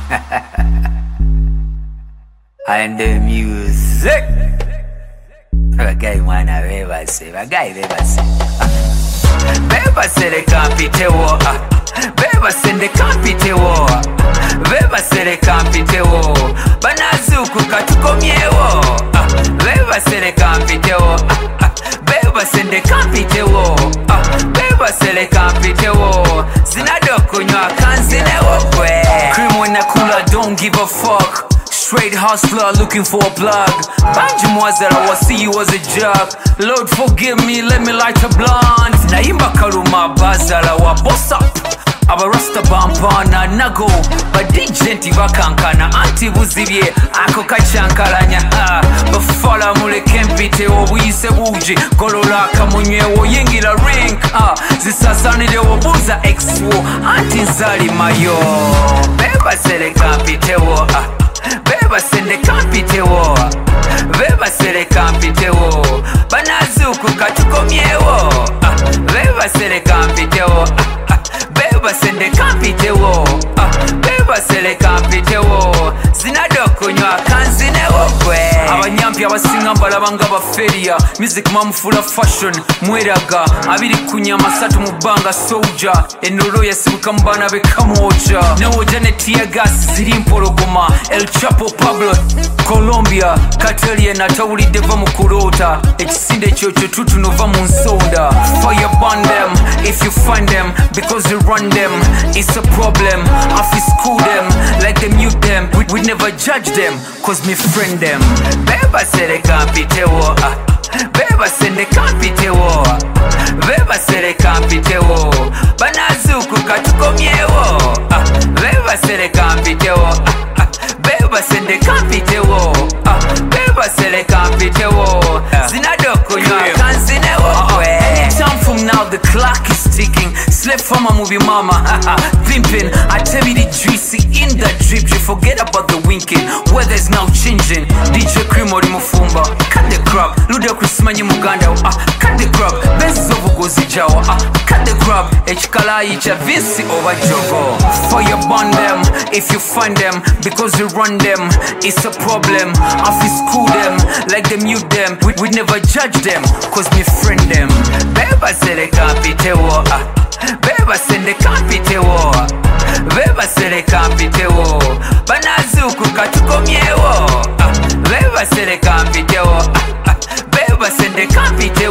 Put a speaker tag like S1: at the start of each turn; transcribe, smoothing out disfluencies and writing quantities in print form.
S1: And the music. Bagay mwana bebase, bagay bebase. Bebase le kampitewo. Bebase le kampitewo. Bebase le kampitewo. Banazuku katukomyewo. Bebase le kampitewo. Bebase le kampitewo. Bebase le kampitewo. Zinado kunywa kanzinewo kwe. Cream when I cooler, don't give a fuck. Straight hustler looking for a plug. Banjimwazera I see you as a jerk. Lord forgive me, let me light a blunt. Naimba karuma bazala wa boss up. Abarasta bampana nago. DJ ntibakankana anti buzibye ako kachankalanya. Bafala mule kempite obuyise buji. Golola kamunywewo yingira ring. Zisasanile obuza exwo anti nzali mayo. Beba sele kampitewo. Bebase le kampitewo. Bebase le kampitewo. Banazuku katukomyewo. Bebase le kampitewo. Bebase le kampitewo. Bebase le kampitewo. Zinado kunywa kanzinewo kwe. Abanyampi abasinga mbalabanga baferia. Music mamufula fashion mweraga. Abiri kunyama satu mubanga soldier. Enolo yasibuka mbana bekamoja. Newoja ne tear gas ziri mpologoma. El Chapo Pablo Colombia Cartelia na tawuli deva mukurota. Ekisinde chocho tutu nova munsonda. Fire burn them if you find them. Because you run them, it's a problem. I feel school them, like them mute them. We never judge them, cause me friend them. Beba sele kampitewo. Beba sele kampitewo. Beba sele kampitewo. Banazuku katukomyewo. Beba sele kampitewo. Bebase le kampitewo. Bebase le kampitewo. Zinado kunywa kanzinewo kwe. Anytime from now the clock is ticking. Slip from a movie mama. Pimpin', I tell you the juicy in the drip. You forget about the winking. Weather's now changing. DJ Krimo di mufumba. Cut the crap. Luda Christmani muganda. Cut the crap. Best of gozi jawa. Cut the crap. Echkala icha visi over jogo. Fire burn them if you find them. Because you run them, it's a problem. I feel school them, like them mute them. We never judge them, cause me friend them. Bebase le kampitewo. Bebase le kampitewo. Bebase le kampitewo. Banazuku katukomyewo. Bebase le kampitewo. Bebase le kampitewo.